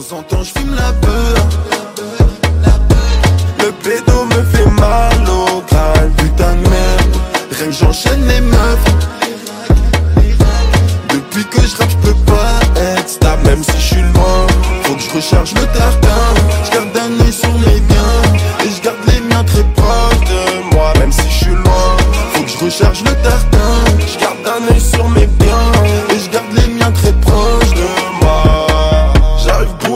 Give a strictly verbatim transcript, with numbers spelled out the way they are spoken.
temps en temps je fume la peur. Le pédo me fait mal au crâne, putain de merde. Rien que j'enchaîne les meufs. Depuis que je rappe je peux pas être stable. Même si je suis loin, faut que je recharge le tartin. Je garde un œil sur mes biens et je garde les miens très proches de moi. Même si je suis loin, faut que je recharge le tartin. Je garde un œil sur mes biens